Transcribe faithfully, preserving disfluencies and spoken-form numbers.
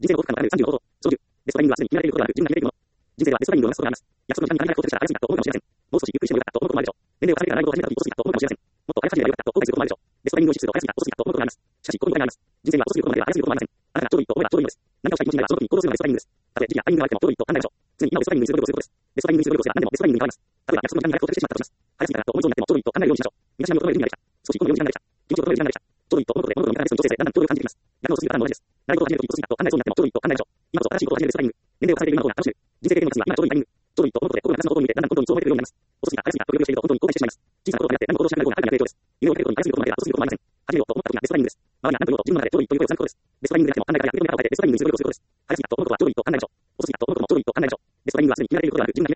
人生の幸福感のあるさんじゅうのこと。長寿。ベストタイミングはすでに決められることがある自分が決められるもの。人生はベストタイミングを待つことがあります。約束の時間に限らないことをしたら早すぎたと思うかもしれません。もう少しゆっくりしてもよかったと思うこともあるでしょう。年齢を重ねてから習い事を始めた時遅すぎたと思うかもしれません。もっと早く始めればよかったと後悔することもあるでしょう。ベストタイミングを意識すると早すぎた遅すぎたと思うことがあります。しかし、ここに誤解があります。人生には遅すぎることまでは早すぎることもありません。あなたがちょうどいいと思えばちょうどいいのです。何かをしたい気持ちになればその時に行動するのがベストタイミングです。たとえ時期やタイミングが悪くてもちょうどいいと考えましょう。常に今をベストタイミングにする努力をすることです。ベストタイミングにする努力をすれば何でもベストタイミングに変わります。例えば約束の時間に到達してしまったとします。早すぎたなと思いそうになってもちょうどいいと考えるようにしましょう。身だしなみを整える時間ができた。少し一歩の時間ができた。気持ちを整える時間ができた。ちょうどいいと思うことで物事の見方がする女性性だんだん遠慮を感じてきます。逆の過ぎ方も同じです。習い事を始める時遅すぎたと考えそうになってもちょうどいいと考えましょう。今こそ新しいことを始めるベストタイミング。年齢を重ねている今の方が楽しめる。人生経験の数は今ちょうどいいタイミング。ちょうどいいと思うことで心が夏のことを見てだんだん本当にそう思えてくるようになります。遅すぎた早すぎたと努力していると本当に後悔してしまいます。小さなことがやって何の行動をしなくなるようなある意味の影響です。夢を受けることに早すぎることまでは遅すぎることもありません。始めようと思った時がベストタイミングです。周りが何と言おうと自分の中でちょうどいいという声をつなぐことです。ベストタイミングでなくても考え方や受け止め方を変えてベストタイミングにする努力をすることです。早すぎたと思うことはちょうどいいと考えましょう。遅すぎたと思うこともちょうどいいと考えましょう。ベストタイミングはすでに決められていることがある自分が